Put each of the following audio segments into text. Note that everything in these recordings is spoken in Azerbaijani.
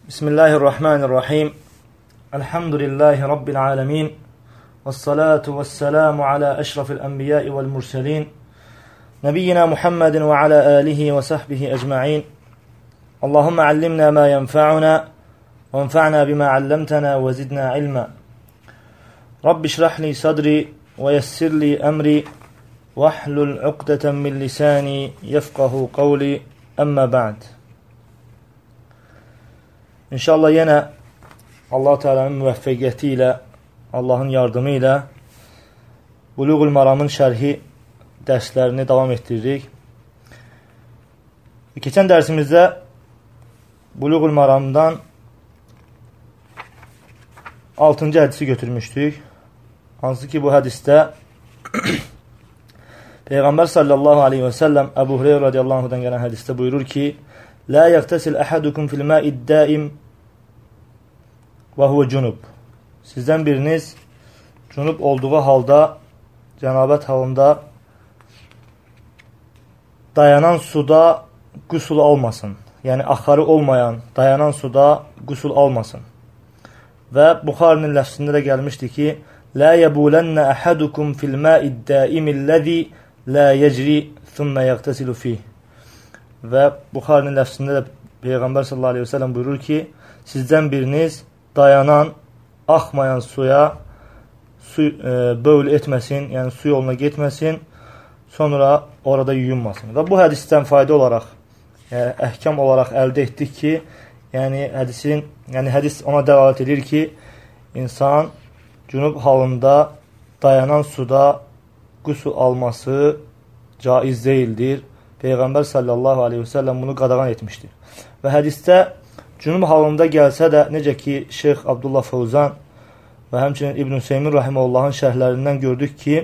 Bismillahirrahmanirrahim. Elhamdülillahi Rabbil alemin. Vessalatu vesselamu ala eşrafil enbiyai vel murselin. Nebiyyina Muhammedin ve ala alihi ve sahbihi ecma'in. Allahümme allimna ma yenfa'una ve enfa'na bima allamtana ve zidna ilma. Rabbi şrahli sadri ve yessirli emri ve ahlul uqdeten min lisani yefqahu qavli emma ba'd. İnşallah yenə Allah Teala'nın müvəffəqiyyəti ilə, Allahın yardımı ilə Buluğul Maramın şərhi dərslərini davam etdiririk. Keçən dərsimizdə Buluğul Maramdan 6-cı hədisi götürmüşdük. Hansı ki bu hədisdə Peyğəmbər sallallahu aleyhi və səlləm Əbu Hüreyra radiyallahu anhudan gələn hədisdə buyurur ki, La yəqtəsil əhədukum fil ma'id daim və huvə cunub. Sizdən biriniz cunub olduğu halda, cənabət halında dayanan suda qüsul almasın. Yəni, axarı olmayan, dayanan suda qüsul almasın. Və Buxarinin ləfsində də gəlmişdi ki, La yəbulənə əhədukum fil ma'id daimilləzi la yəcri thümmə yəqtəsilu fih. Və Buxarinin ləfsində də Peyğəmbər sallallahu aleyhi və səlləm buyurur ki, sizdən biriniz dayanan, axmayan suya bövl etməsin, yəni su yoluna getməsin, sonra orada yuyunmasın. Və bu hədisdən fayda olaraq, əhkam olaraq əldə etdik ki, hədis ona dəlalət edir ki, insan cünub halında dayanan suda qüsul alması caiz deyildir. Peyğəmbər sallallahu aleyhi və səlləm bunu qadağan etmişdir. Və hədisdə cünub halında gəlsə də, necə ki, Şeyx Abdullah Fəvzan və həmçinin İbn-i Seymin Rahiməullahın şərhlərindən gördük ki,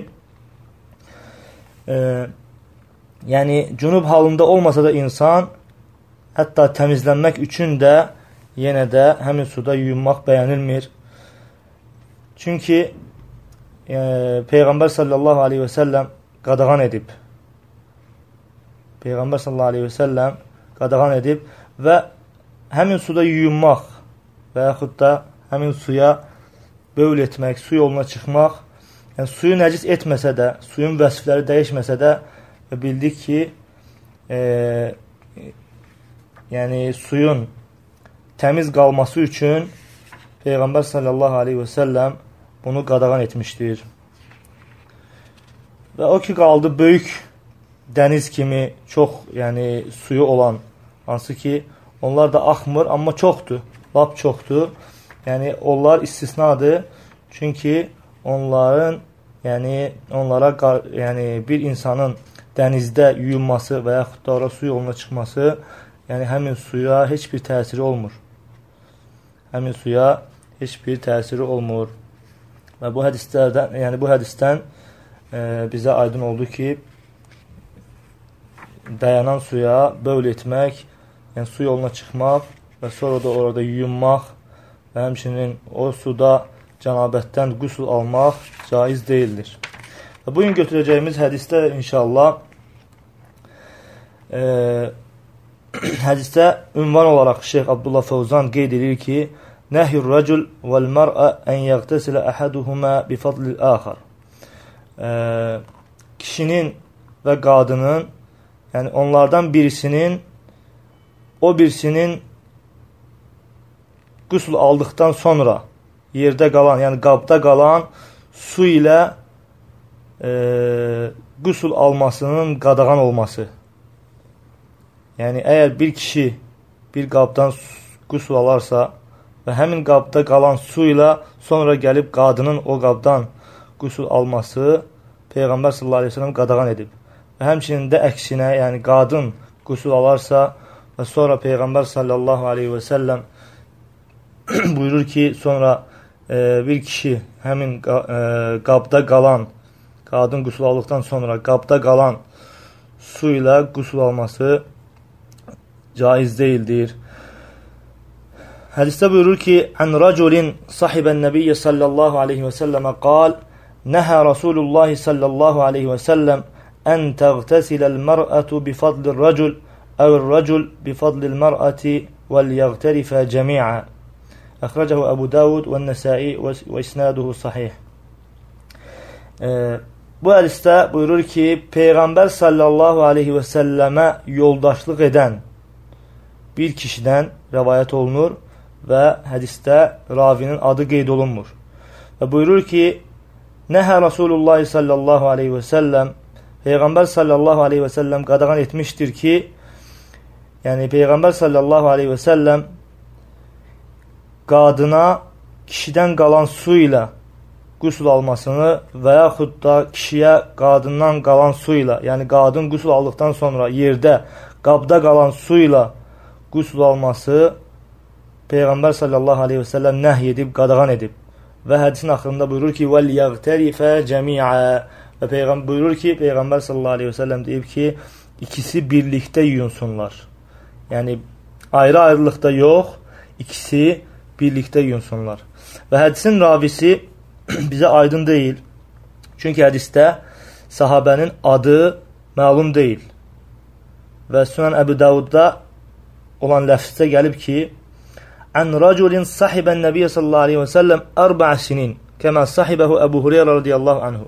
yəni cünub halında olmasa da insan, hətta təmizlənmək üçün də yenə də həmin suda yuyunmaq bəyənilmir. Çünki Peyğəmbər sallallahu aleyhi və səlləm qadağan edib. Peyğəmbər sallallahu aleyhi və səlləm qadağan edib və həmin suda yuyunmaq və yaxud da həmin suya bövl etmək, su yoluna çıxmaq, yəni suyu nəcis etməsə də, suyun vəsifləri dəyişməsə də bildik ki, yəni suyun təmiz qalması üçün Peyğəmbər sallallahu aleyhi və səlləm bunu qadağan etmişdir. Və o ki qaldı böyük dəniz kimi çox, yəni suyu olan, hansı ki, onlar da axmır, amma çoxdur, lap çoxdur. Yəni, onlar istisnadır. Çünki onlara bir insanın dənizdə yuyunması və yaxud da ora su yoluna çıxması, yəni həmin suya heç bir təsiri olmur. Həmin suya heç bir təsiri olmur. Və bu hədisdən bizə aydın oldu ki, dayanan suya bövl etmək, yəni su yoluna çıxmaq və sonra da orada yuyunmaq və həmçinin o suda cənabətdən qüsul almaq caiz deyildir. Və bugün götürəcəyimiz hədisdə inşallah hədisdə ünvan olaraq Şeyx Abdullah Fəvzan qeyd edir ki, Nəhyur rəcul vəl-mər'ə ən yəqtəsilə əhəduhumə bifadlil əxər. Kişinin və qadının, yəni onlardan birisinin o birisinin qüsul aldıqdan sonra yerdə qalan, yəni qabda qalan su ilə qüsul almasının qadağan olması. Yəni əgər bir kişi bir qabdan qüsul alarsa və həmin qabda qalan su ilə sonra gəlib qadının o qabdan qüsul alması Peyğəmbər sallallahu aleyhi ve sellem qadağan edib. Və həmçinin də əksinə, yəni qadın qüsul alarsa və sonra Peyğəmbər sallallahu aleyhi və səlləm buyurur ki, sonra bir kişi həmin qabda qalan, qadın qüsul aldıqdan sonra qabda qalan su ilə qüsul alması caiz deyildir. Hədisdə buyurur ki, Ən rəculin sahibən nəbiyyə sallallahu aleyhi və səlləmə qal, Nəhə Rasulullah sallallahu aleyhi və səlləm ən təğtəsiləl mər'ətu bifadlir rəcul əvir rəcul bifadlil mər'əti وَلْيَغْتَرِفَ جَمِيعًا. أخرجه أبو داود والنسائي وإسناده صحيح. Bu hədisdə buyurur ki, Peyğəmbər sallallahu aleyhi və səlləmə yoldaşlıq edən bir kişidən rəvayət olunur və hədisdə ravinin adı qeyd olunmur. Və buyurur ki, Nəhə Rasulullah sallallahu aleyhi və səlləm, Peyğəmbər sallallahu aleyhi və səlləm qadağan etmişdir ki, yəni Peyğəmbər sallallahu aleyhi və səlləm qadına kişidən qalan su ilə qüsl almasını və yaxud da kişiyə qadından qalan su ilə, yəni qadın qüsl aldıqdan sonra yerdə, qabda qalan su ilə qüsl alması Peyğəmbər sallallahu aleyhi və səlləm nəhy edib, qadağan edib. Və hədisin axırında buyurur ki, وَلْيَغْتَرِفَ جَمِيعًا. Və buyurur ki, Peyğəmbər sallallahu aleyhi və səlləm deyib ki, ikisi birlikdə yuyunsunlar. Yəni, ayrı-ayrılıqda yox, ikisi birlikdə yuyunsunlar. Və hədisin ravisi bizə aydın deyil. Çünki hədisdə sahabənin adı məlum deyil. Və Sunan Əbu Davudda olan ləfzdə gəlib ki, Ən raculin sahibən Nəbiyyə sallallahu aleyhi və səlləm 4 sinin, kəmə sahibəhu Əbu Hureyra radiyallahu anhu.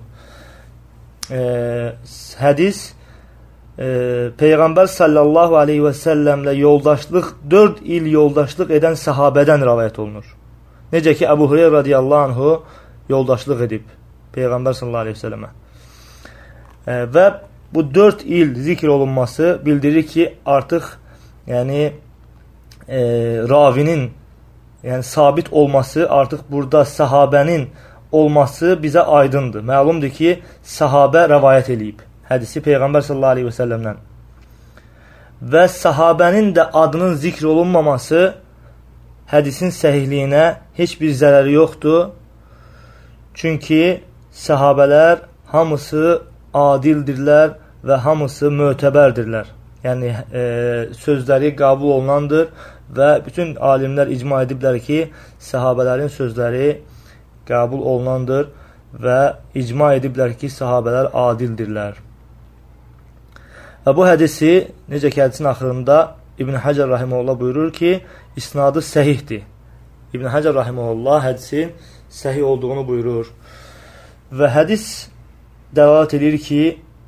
Hədis Peyğəmbər sallallahu aleyhi və səlləmlə yoldaşlıq, 4 il yoldaşlıq edən sahabədən rəvayət olunur. Necə ki, Əbu Hureyra radiyallahu anhu yoldaşlıq edib Peyğəmbər sallallahu aleyhi və səlləmə. Və bu 4 il zikr olunması bildirir ki, artıq yəni ravinin, yəni sabit olması, artıq burada sahabənin olması bizə aydındır. Məlumdur ki, sahabə rəvayət eləyib hədisi Peyğəmbər sallallahu aleyhi və səlləmdən. Və sahabənin də adının zikr olunmaması hədisin səhihliyinə heç bir zərəri yoxdur. Çünki sahabələr hamısı adildirlər və hamısı mötəbərdirlər. Yəni, sözləri qəbul olunandır və bütün alimlər icma ediblər ki, sahabələrin sözləri qəbul olunandır və icma ediblər ki, sahabələr adildirlər. Və bu hədisi, necə ki, hədisin axırında İbn Həcər rahimehullah buyurur ki, isnadı səhihdir. İbn Həcər rahimehullah hədisin səhih olduğunu buyurur. Və hədis dəlalət edir ki,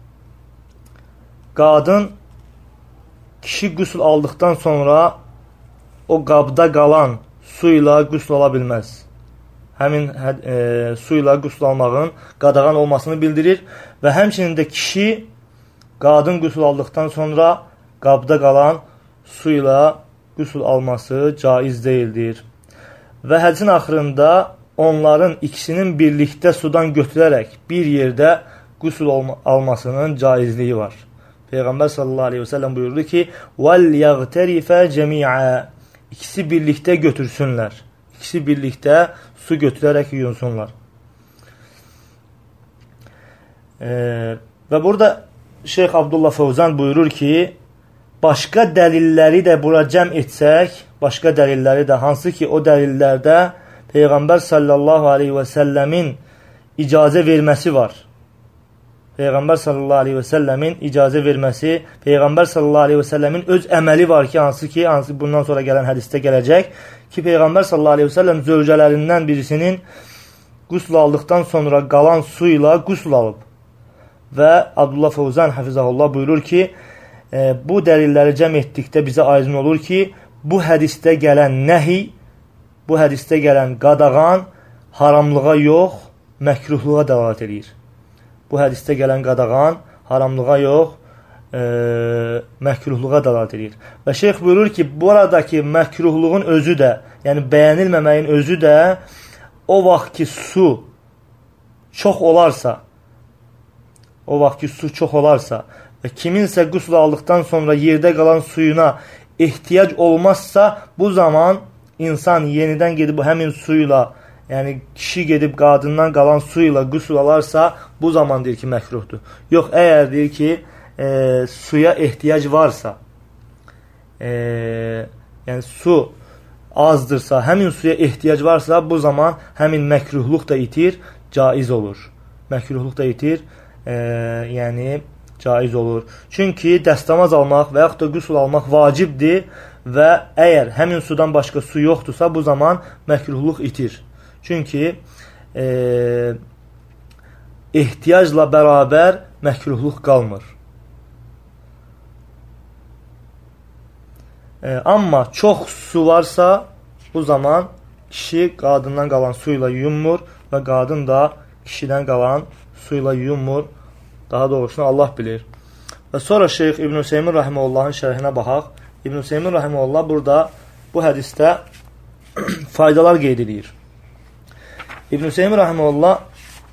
qadın kişi qüsl aldıqdan sonra o qabda qalan su ilə qüsl ala bilməz. Həmin su ilə qüsl almağın qadağan olmasını bildirir və həmçinin də kişi qadın qüsl aldıqdan sonra qabda qalan su ilə qüsl alması caiz deyildir. Və hədisin axırında onların ikisinin birlikdə sudan götürərək bir yerdə qüsl almasının caizliyi var. Peyğəmbər sallallahu aleyhi və səlləm buyurdu ki, وَلْيَغْتَرِفَ جَمِيعًا. İkisi birlikdə götürsünlər. İkisi birlikdə su götürərək yuyunsunlar. Və burada Şeyx Abdullah Fəvzan buyurur ki, başqa dəlilləri də bura cəm etsək, başqa dəlilləri də, hansı ki o dəlillərdə Peyğəmbər sallallahu aleyhi və səlləmin icazə verməsi var. Peyğəmbər sallallahu aleyhi və səlləmin icazə verməsi, Peyğəmbər sallallahu aleyhi və səlləmin öz əməli var ki, hansı bundan sonra gələn hədisdə gələcək ki, Peyğəmbər sallallahu aleyhi və səlləm zövcələrindən birisinin qüsl aldıqdan sonra qalan su ilə qüsl alıb. Və Abdullah Fəvzan hafizahullah buyurur ki, bu dəlilləri cəm etdikdə bizə aydın olur ki, bu hədisdə gələn nəhi, bu hədisdə gələn qadağan haramlığa yox, məkruhluğa dəlalət edir. Bu hədisdə gələn qadağan haramlığa yox, məkruhluğa dəlalət edir. Və şeyx buyurur ki, buradakı məkruhluğun özü də, yəni bəyənilməməyin özü də o vaxt ki su çox olarsa, və kiminsə qüsl aldıqdan sonra yerdə qalan suyuna ehtiyac olmazsa, bu zaman insan yenidən gedib həmin suyla, yəni kişi gedib qadından qalan su ilə qüsl alarsa, bu zaman deyir ki, məkruhdur. Yox, əgər deyir ki, suya ehtiyac varsa, yəni su azdırsa, həmin suya ehtiyac varsa, bu zaman həmin məkruhluq da itir, caiz olur. Məkruhluq da itir, yəni caiz olur. Çünki dəstəmaz almaq və yaxud da qüsl almaq vacibdir və əgər həmin sudan başqa su yoxdursa, bu zaman məkruhluq itir. Çünki ehtiyacla bərabər məkruhluq qalmır. Amma çox su varsa, bu zaman kişi qadından qalan su ilə yuyunmur və qadın da kişidən qalan su ilə yuyunmur. Daha doğrusunu Allah bilir. Və sonra Şeyx İbn Hüseymin Rahiməullahın şərhinə baxaq. İbn Hüseymin Rahiməullah burada bu hədisdə faydalar qeyd edir. İbn Hüseymin Rahiməullah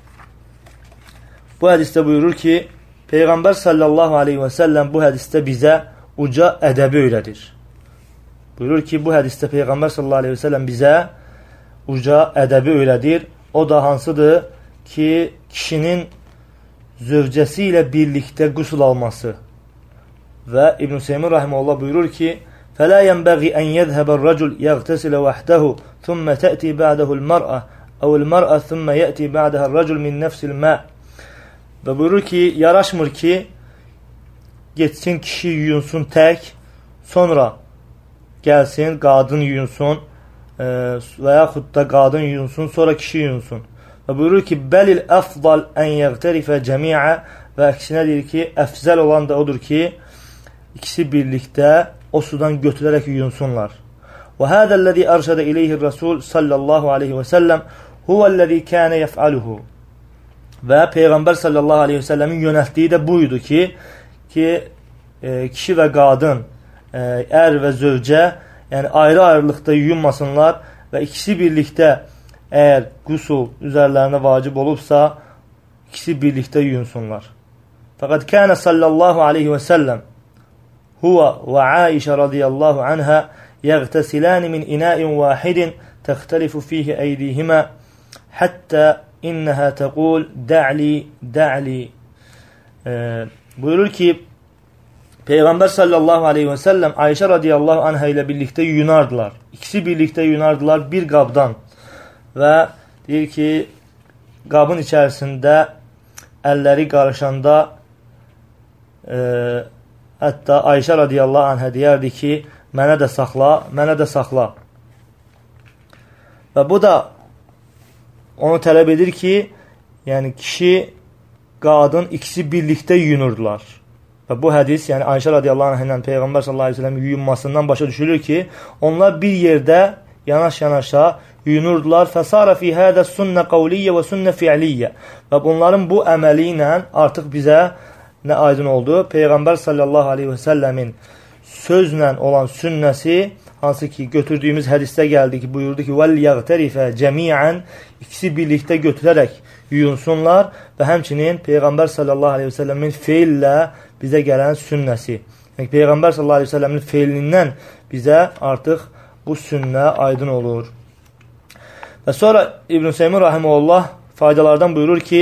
bu hədisdə buyurur ki, Peyğəmbər sallallahu aleyhi və səlləm bu hədisdə bizə uca ədəbi öyrədir. Buyurur ki, bu hədisdə Peyğəmbər sallallahu aleyhi və səlləm bizə uca ədəbi öyrədir. O da hansıdır ki, kişinin zövcəsi ilə birlikdə qüsul alması. Və İbn Hüseymin Rahiməullah buyurur ki, فَلَا يَنْبَغِي أَنْ يَذْهَبَ الرَّجُلْ يَغْتَسِلَ وَحْدَهُ ثُمَّ تَأْتِي بَعْدَهُ الْمَرْأَةِ أَوْ الْمَرْأَةِ ثُمَّ يَأْتِي بَعْدَهَا الرَّجُلْ مِنْ نَفْسِ الْمَاءِ. Və buyurur ki, yaraşmır ki, geçsin kişi yuyunsun tək, sonra gəlsin, qadın yuyunsun və yaxud da qadın yuyunsun, sonra kişi yuyunsun. Və buyurur ki, bəlil əfdal ən yəqtərifə cəmiə və əksinə deyir ki, əfzəl olan da odur ki, ikisi birlikdə o sudan götürərək yuyunsunlar. Və hədəlləzi ərşədə iləyhi Rasul sallallahu aleyhi və səlləm huvəlləzi kənə yəf'aluhu. Və Peyğəmbər sallallahu aleyhi və səlləmin yönəltdiyi də buydu ki, kişi və qadın, ər və zövcə, yəni ayrı-ayrılıqda yuyunmasınlar və ikisi birlikdə əgər qüsul üzərlərinə vacib olubsa, ikisi birlikdə yuyunsunlar. Fəqəd kənə sallallahu aleyhi və səlləm huvə və Aişə radiyallahu anhə yəğtəsiləni min inəin vahidin təxtəlifu fihi əydihimə həttə innəhə təqul də'li. Buyurur ki, Peyğəmbər sallallahu aleyhi və səlləm Ayşə radiyallahu anhə ilə birlikdə yuyunardılar. İkisi birlikdə yuyunardılar bir qabdan. Və deyir ki, qabın içərisində əlləri qarışanda hətta Ayşə radiyallahu anhə deyərdi ki, mənə də saxla. Və bu da onu tələb edir ki, yəni kişi, qadın ikisi birlikdə yuyunurdular. Və bu hədis, yəni Ayşə radiyallahu anh ilə Peyğəmbər sallallahu aleyhi ve sellem yuyunmasından başa düşülür ki, onlar bir yerdə yanaş-yanaşa yuyunurdular. Fəsara fi hədə sünnə qavliyyə və sünnə fi'liyyə. Və bunların bu əməli ilə artıq bizə nə aydın oldu? Peyğəmbər sallallahu aleyhi və səlləmin sözlə olan sünnəsi, hansı ki götürdüyümüz hədisdə gəldi ki, buyurdu ki, وَلْيَغْتَرِفَ جَمِيعًا ikisi birlikdə götürərək yuyunsunlar və həmçinin Peyğəmbər sallallahu aleyhi və səlləmin feillə bizə gələn sünnəsi. Yəni, Peyğəmbər sallallahu aleyhi və səlləmin feilindən bizə artıq bu sünnə aydın olur. Və sonra İbn Hüseymin Rahiməullah faydalardan buyurur ki,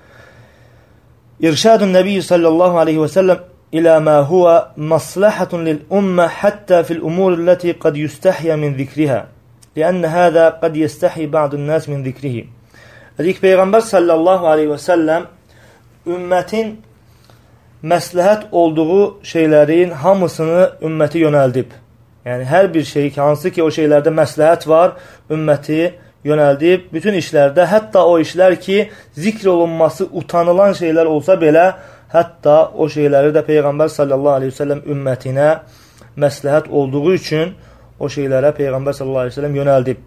İrşadun Nəbiyyi sallallahu aleyhi və səlləm ilə mə huvə maslahatun lil-ümmə həttə fil-umurillati qad yustəhyə min zikrihə. Liənnə hədə qad yestəhyi ba'dun nəs min zikrihi. Dedik, Peyğəmbər sallallahu aleyhi və səlləm ümmətin məsləhət olduğu şeylərin hamısını ümməti yönəldib. Yəni, hər bir şey, hansı ki o şeylərdə məsləhət var, ümməti yönəldib. Bütün işlərdə, hətta o işlər ki, zikr olunması utanılan şeylər olsa belə, hətta o şeyləri də Peyğəmbər sallallahu aleyhi və səlləm ümmətinə məsləhət olduğu üçün o şeylərə Peyğəmbər sallallahu aleyhi və səlləm yönəldib.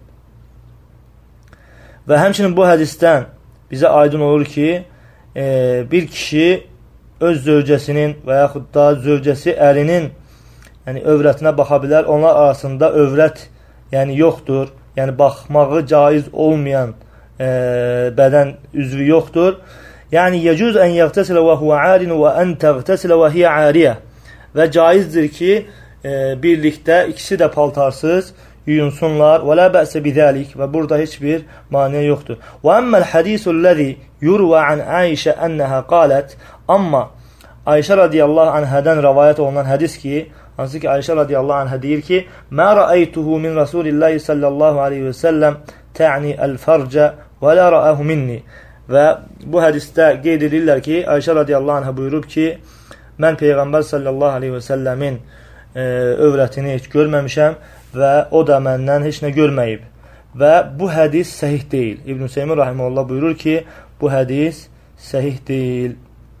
Və həmçinin bu hədisdən bizə aydın olur ki, bir kişi öz zövcəsinin və yaxud da zövcəsi ərinin övrətinə baxa bilər. Onlar arasında övrət yoxdur. Yəni, baxmağı caiz olmayan bədən üzvü yoxdur. Yəni, yəcüz ən yəğtəsilə və huvə ərinu və ən təğtəsilə və hiyə əriyə. Və caizdir ki, birlikdə ikisi də paltarsız yuyunsunlar. Və lə bəsə bidəlik. Və burada heç bir maniyə yoxdur. Və əmməl hədisulləzi yurvə ən Ayşə ənəhə qalət. Amma Ayşə radiyallahu anhədən rəvayət olunan hədis ki, hansı ki Ayşə radiyallahu anhə deyir ki, mə rəəytuhu min Rasulillahi sallallahu aleyhi və səlləm tə'ni əl-fərcə və lə rəəhu minni. Və bu hədisdə qeyd edirlər ki, Ayşə radiyallahu anhə buyurub ki, mən Peyğəmbər sallallahu aleyhi və səlləmin övrətini heç görməmişəm və o da məndən heç nə görməyib. Və bu hədis səhih deyil. İbn Hüseymin rahimehullah buyurur ki, bu hədis səhih deyil.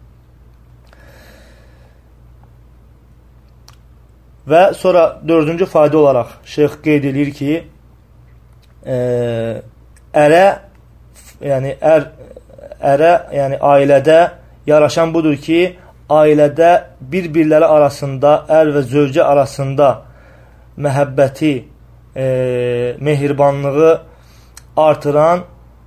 Və sonra dördüncü fayda olaraq şeyx qeyd edir ki, ailədə yaraşan budur ki, ailədə bir-birləri arasında, ər və zövcə arasında məhəbbəti, mehribanlığı artıran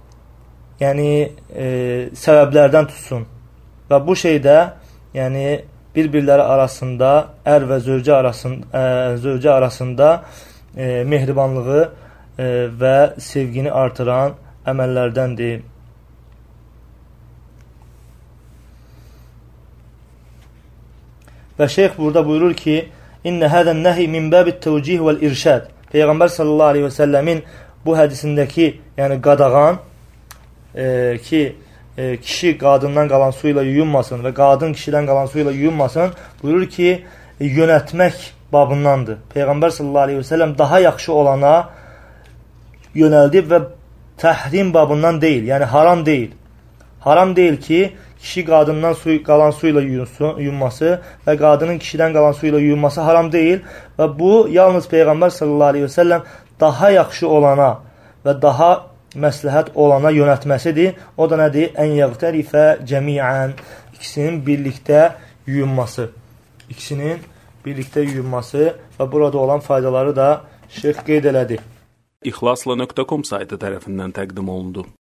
səbəblərdən tutsun. Və bu şeydə bir-birləri arasında, ər və zövcə arasında mehribanlığı və sevgini artıran əməllərdəndir. Və şeyx burada buyurur ki, İnnə hədən nəhi min bəbit təvcih vəl-irşəd. Peyğəmbər sallallahu aleyhi və səlləmin bu hədisindəki, qadağan ki, kişi qadından qalan su ilə yuyunmasın və qadın kişidən qalan su ilə yuyunmasın, buyurur ki, yönətmək babındandır. Peyğəmbər sallallahu aleyhi və səlləm daha yaxşı olana yönəldib və təhrim babından deyil, haram deyil. Haram deyil ki, kişi qadından qalan su ilə yuyunması və qadının kişidən qalan su ilə yuyunması haram deyil və bu, yalnız Peyğəmbər sallallahu aleyhi və səlləm daha yaxşı olana və daha məsləhət olana yönətməsidir. O da nədir? Ən yəğtərifə cəmiən. İkisinin birlikdə yuyunması. İkisinin birlikdə yuyunması və burada olan faydaları da şeyx qeyd elədi. İxlasla.com saytı tərəfindən təqdim olundu.